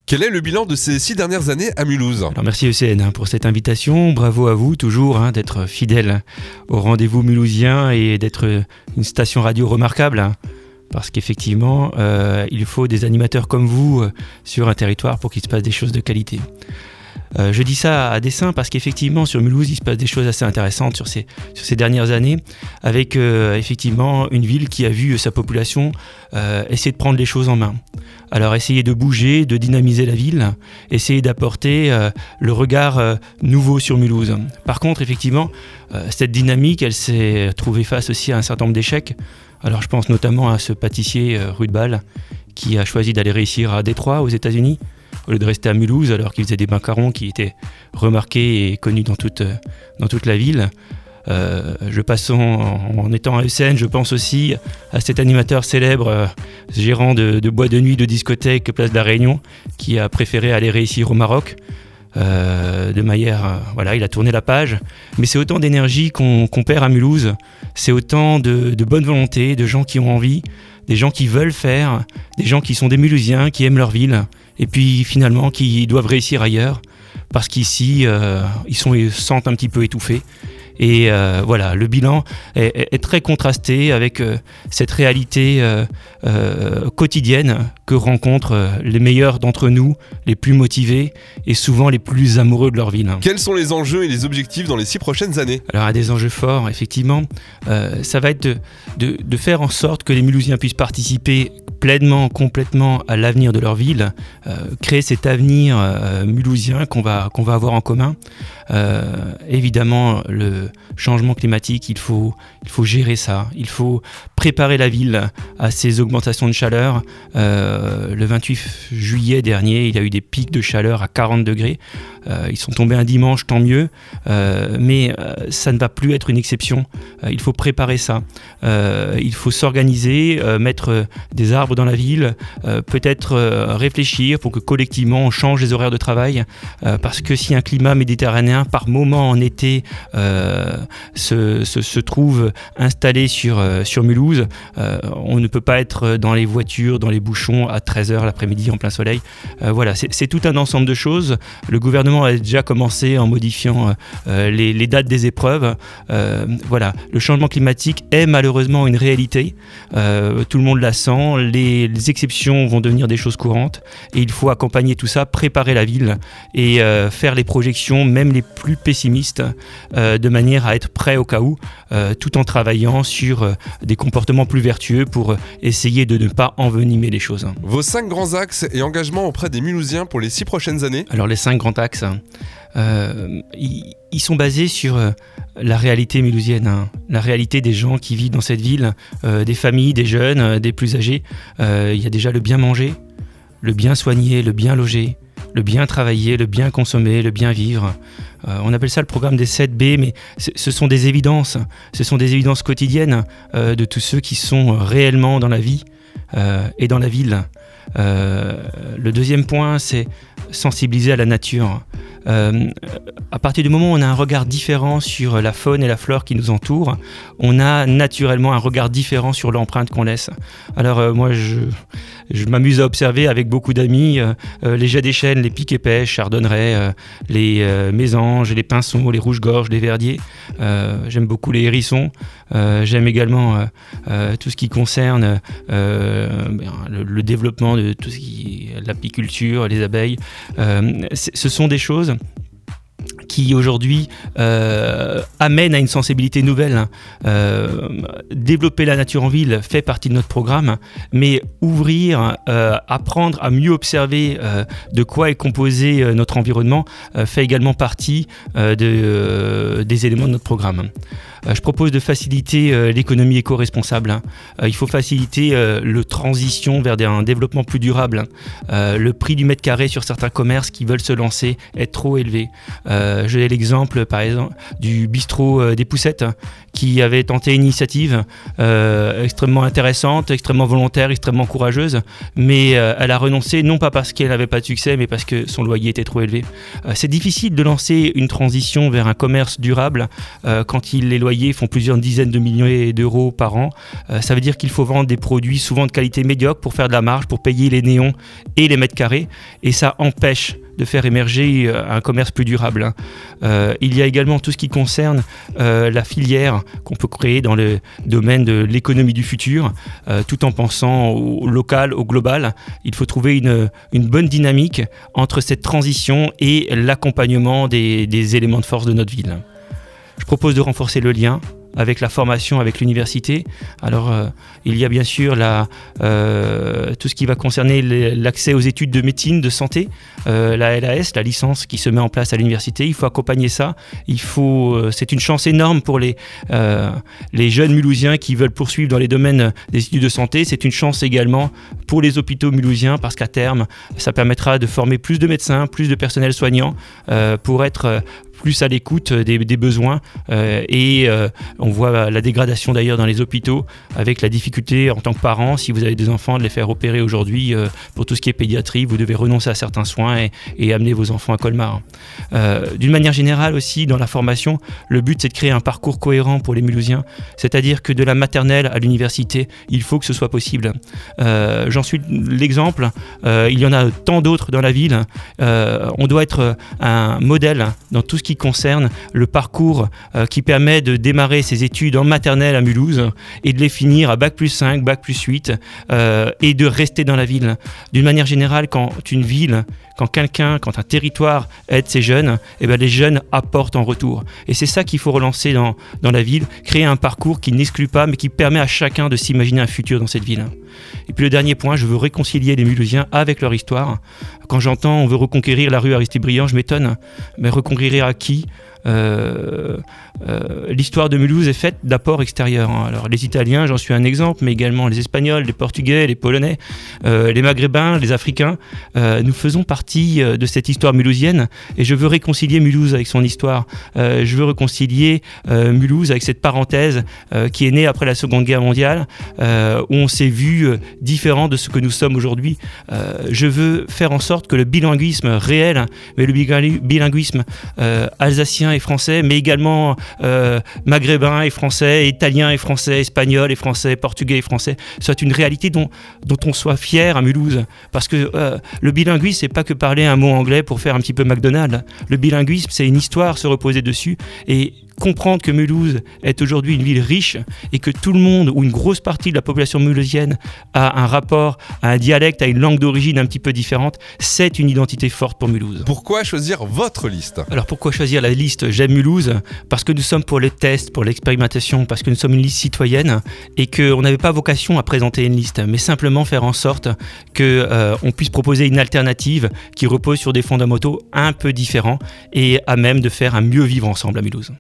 Quel est le bilan de ces 6 dernières années à Mulhouse ? Alors merci ECN pour cette invitation. Bravo à vous toujours d'être fidèle au rendez-vous mulhousien et d'être une station radio remarquable. Parce qu'effectivement, il faut des animateurs comme vous sur un territoire pour qu'il se passe des choses de qualité. Je dis ça à dessein parce qu'effectivement sur Mulhouse il se passe des choses assez intéressantes sur ces dernières années avec effectivement une ville qui a vu sa population essayer de prendre les choses en main. Alors essayer de bouger, de dynamiser la ville, essayer d'apporter le regard nouveau sur Mulhouse. Par contre effectivement cette dynamique elle s'est trouvée face aussi à un certain nombre d'échecs. Alors je pense notamment à ce pâtissier rue de Bâle qui a choisi d'aller réussir à Détroit aux États-Unis au lieu de rester à Mulhouse alors qu'il faisait des macarons qui étaient remarqués et connus dans toute la ville. Je passe en étant à ECN, je pense aussi à cet animateur célèbre, gérant de boîte de nuit, de discothèque, place de la Réunion, qui a préféré aller réussir au Maroc. De manière, voilà, il a tourné la page. Mais c'est autant d'énergie qu'on perd à Mulhouse, c'est autant de bonne volonté, de gens qui ont envie, des gens qui veulent faire, des gens qui sont des Mulhousiens, qui aiment leur ville, et puis finalement qui doivent réussir ailleurs, parce qu'ici, ils se sentent un petit peu étouffés. Et voilà, le bilan est très contrasté avec cette réalité quotidienne que rencontrent les meilleurs d'entre nous, les plus motivés et souvent les plus amoureux de leur ville. Quels sont les enjeux et les objectifs dans les 6 prochaines années ? Alors, à des enjeux forts, effectivement, ça va être de faire en sorte que les Mulhousiens puissent participer pleinement, complètement à l'avenir de leur ville, créer cet avenir mulhousien qu'on va avoir en commun. Évidemment, le changement climatique, il faut gérer ça, il faut préparer la ville à ces augmentations de chaleur. Le 28 juillet dernier, il y a eu des pics de chaleur à 40 degrés. Ils sont tombés un dimanche, tant mieux, mais ça ne va plus être une exception. Il faut préparer ça. Il faut s'organiser, mettre des arbres dans la ville, peut-être réfléchir pour que collectivement on change les horaires de travail, parce que si un climat méditerranéen par moment en été se trouve installé sur Mulhouse, on ne peut pas être dans les voitures, dans les bouchons à 13h l'après-midi en plein soleil. Voilà, c'est tout un ensemble de choses. Le gouvernement a déjà commencé en modifiant les dates des épreuves. Voilà, le changement climatique est malheureusement une réalité. Tout le monde la sent. Les exceptions vont devenir des choses courantes et il faut accompagner tout ça, préparer la ville et faire les projections, même les plus pessimistes, de manière à être prêt au cas où, tout en travaillant sur des comportements plus vertueux pour essayer de ne pas envenimer les choses. Vos 5 grands axes et engagements auprès des Mulhousiens pour les 6 prochaines années ? Alors les 5 grands axes, ils sont basés sur la réalité mulhousienne, la réalité des gens qui vivent dans cette ville, des familles, des jeunes, des plus âgés. Il y a déjà le bien manger, le bien soigner, le bien loger, le bien travailler, le bien consommer, le bien vivre. On appelle ça le programme des 7B, mais ce sont des évidences quotidiennes de tous ceux qui sont réellement dans la vie et dans la ville. Le deuxième point, c'est sensibiliser à la nature. À partir du moment où on a un regard différent sur la faune et la flore qui nous entourent, on a naturellement un regard différent sur l'empreinte qu'on laisse. Alors moi, je m'amuse à observer avec beaucoup d'amis les jets des chênes, les piques et pêches, chardonnerets, les mésanges, les pinsons, les rouges-gorges, les verdiers. J'aime beaucoup les hérissons. J'aime également tout ce qui concerne le développement de tout ce qui est l'apiculture, les abeilles. Ce sont des choses qui aujourd'hui amènent à une sensibilité nouvelle. Développer la nature en ville fait partie de notre programme, mais ouvrir, apprendre à mieux observer de quoi est composé notre environnement fait également partie des éléments de notre programme. Je propose de faciliter l'économie éco-responsable. Il faut faciliter la transition vers un développement plus durable. Le prix du mètre carré sur certains commerces qui veulent se lancer est trop élevé. J'ai l'exemple par exemple du bistrot des Poussettes qui avait tenté une initiative extrêmement intéressante, extrêmement volontaire, extrêmement courageuse, mais elle a renoncé non pas parce qu'elle n'avait pas de succès, mais parce que son loyer était trop élevé. C'est difficile de lancer une transition vers un commerce durable quand les loyers font plusieurs dizaines de millions d'euros par an. Ça veut dire qu'il faut vendre des produits souvent de qualité médiocre pour faire de la marge, pour payer les néons et les mètres carrés, et ça empêche de faire émerger un commerce plus durable. Il y a également tout ce qui concerne la filière qu'on peut créer dans le domaine de l'économie du futur, tout en pensant au local, au global. Il faut trouver une bonne dynamique entre cette transition et l'accompagnement des éléments de force de notre ville. Je propose de renforcer le lien avec la formation, avec l'université. Alors, il y a bien sûr tout ce qui va concerner l'accès aux études de médecine, de santé, la LAS, la licence qui se met en place à l'université. Il faut accompagner ça. C'est une chance énorme pour les jeunes Mulhousiens qui veulent poursuivre dans les domaines des études de santé. C'est une chance également pour les hôpitaux mulhousiens parce qu'à terme, ça permettra de former plus de médecins, plus de personnel soignant pour être plus à l'écoute des besoins on voit la dégradation d'ailleurs dans les hôpitaux avec la difficulté en tant que parent, si vous avez des enfants, de les faire opérer aujourd'hui pour tout ce qui est pédiatrie, vous devez renoncer à certains soins et amener vos enfants à Colmar. D'une manière générale aussi, dans la formation, le but c'est de créer un parcours cohérent pour les Mulhousiens, c'est-à-dire que de la maternelle à l'université, il faut que ce soit possible. J'en suis l'exemple, il y en a tant d'autres dans la ville, on doit être un modèle dans tout ce qui concerne le parcours qui permet de démarrer ses études en maternelle à Mulhouse et de les finir à Bac+5, Bac+8 et de rester dans la ville. D'une manière générale, quand un territoire aide ses jeunes, les jeunes apportent en retour. Et c'est ça qu'il faut relancer dans la ville, créer un parcours qui n'exclut pas, mais qui permet à chacun de s'imaginer un futur dans cette ville. Et puis le dernier point, je veux réconcilier les Mulhousiens avec leur histoire. Quand j'entends on veut reconquérir la rue Aristide-Briand, je m'étonne. Mais reconquérir à qui ? L'histoire de Mulhouse est faite d'apports extérieurs. Alors les Italiens, j'en suis un exemple, mais également les Espagnols, les Portugais, les Polonais, les Maghrébins, les Africains. Nous faisons partie de cette histoire mulhousienne et je veux réconcilier Mulhouse avec son histoire. Je veux réconcilier Mulhouse avec cette parenthèse qui est née après la Seconde Guerre mondiale, où on s'est vu différent de ce que nous sommes aujourd'hui. Je veux faire en sorte que le bilinguisme réel, mais le bilinguisme alsacien et français, mais également maghrébin et français, italien et français, espagnol et français, portugais et français, soit une réalité dont on soit fier à Mulhouse. Parce que le bilinguisme, c'est pas que parler un mot anglais pour faire un petit peu McDonald's. Le bilinguisme, c'est une histoire, se reposer dessus et comprendre que Mulhouse est aujourd'hui une ville riche et que tout le monde ou une grosse partie de la population mulhousienne a un rapport à un dialecte, à une langue d'origine un petit peu différente, c'est une identité forte pour Mulhouse. Pourquoi choisir votre liste ? Alors pourquoi choisir la liste J'aime Mulhouse ? Parce que nous sommes pour les tests, pour l'expérimentation, parce que nous sommes une liste citoyenne et qu'on n'avait pas vocation à présenter une liste, mais simplement faire en sorte qu'on puisse proposer une alternative qui repose sur des fondamentaux un peu différents et à même de faire un mieux vivre ensemble à Mulhouse.